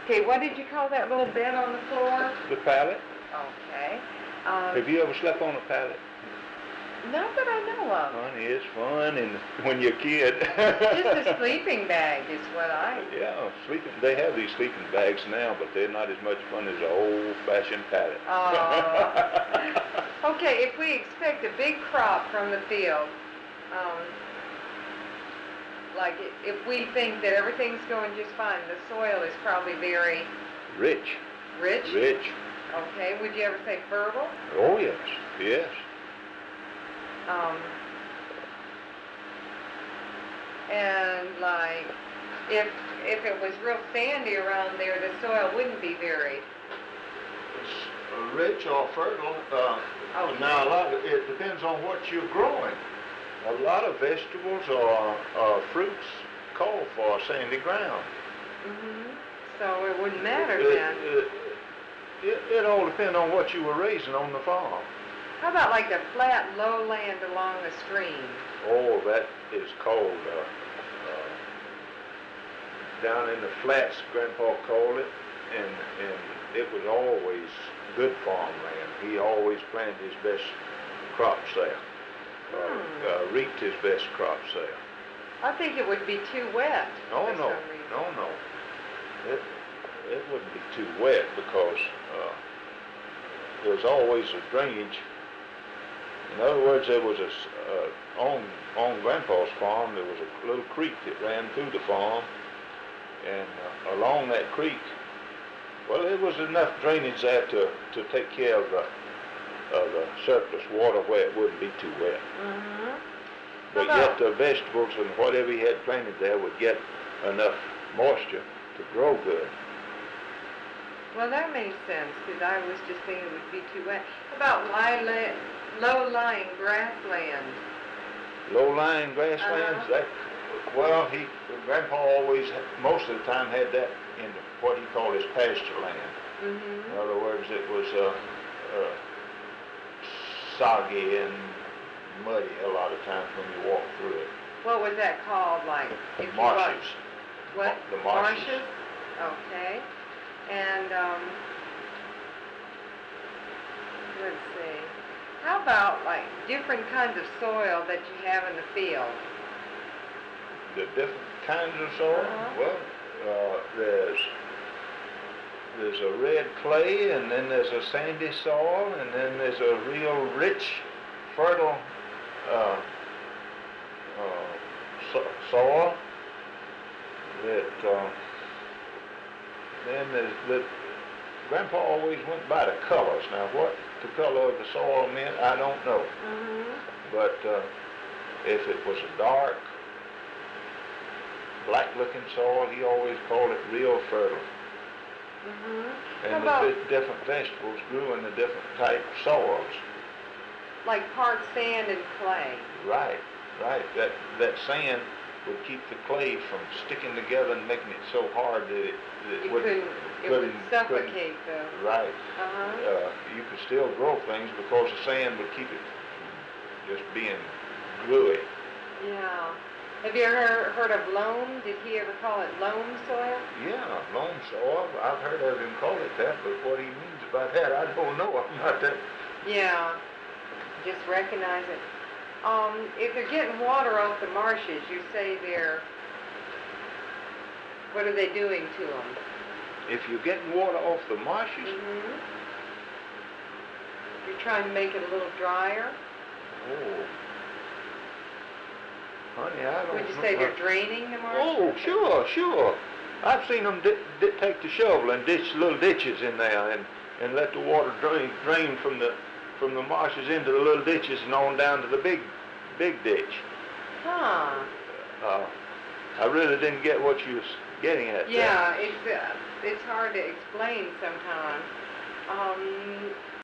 Okay, what did you call that little bed on the floor? The pallet. Okay. Have you ever slept on a pallet? Not that I know of. Honey, it's fun, and when you're a kid. Just a sleeping bag is what I... Yeah, sleeping. They have these sleeping bags now, but they're not as much fun as an old-fashioned pallet. Okay, if we expect a big crop from the field, like if we think that everything's going just fine, the soil is probably very... Rich. Rich? Rich. Okay, would you ever say fertile? Oh, yes. Yes. And like, if it was real sandy around there, the soil wouldn't be very... It's rich or fertile. Okay. Now, it depends on what you're growing. A lot of vegetables or fruits call for sandy ground. Mm-hmm. So it wouldn't matter then. It all depends on what you were raising on the farm. How about like the flat lowland along the stream? Oh, that is called, down in the flats, Grandpa called it, and it was always good farmland. He always planted his best crops there, reaped his best crops there. I think it would be too wet. No. It wouldn't be too wet because there's always a drainage. In other words, there was on Grandpa's farm, there was a little creek that ran through the farm, and along that creek, well, there was enough drainage there to take care of the surplus water where it wouldn't be too wet. Mm-hmm. But yet the vegetables and whatever he had planted there would get enough moisture to grow good. Well, that makes sense, because I was just thinking it would be too wet. How about low-lying grassland? Low-lying grasslands? Grandpa always, most of the time, had that in what he called his pasture land. Mm-hmm. In other words, it was soggy and muddy a lot of times when you walk through it. What was that called, like? Marshes. What? The marshes. Okay. And, let's see. How about, like, different kinds of soil that you have in the field? The different kinds of soil? Well, there's a red clay, and then there's a sandy soil, and then there's a real rich, fertile soil that then Grandpa always went by the colors. Now, what the color of the soil meant, I don't know. Mm-hmm. But if it was a dark, black-looking soil, he always called it real fertile. Mm-hmm. And the different vegetables grew in the different type soils. Like part sand and clay. Right. That sand would keep the clay from sticking together and making it so hard that it would suffocate the... Right. Uh-huh. You could still grow things because the sand would keep it just being gluey. Yeah. Have you ever heard of loam? Did he ever call it loam soil? Yeah, loam soil. I've heard of him call it that, but what he means about that, I don't know. I'm not that... Yeah. Just recognize it. If they're getting water off the marshes, you say what are they doing to them? If you're getting water off the marshes? Mm-hmm. You're trying to make it a little drier? Oh. Honey, I don't know. Would you say they're draining the marshes? Oh, sure. I've seen them take the shovel and ditch little ditches in there and let the water drain from the marshes into the little ditches and on down to the big ditch. Huh. I really didn't get what you was getting at. Yeah, it's hard to explain sometimes.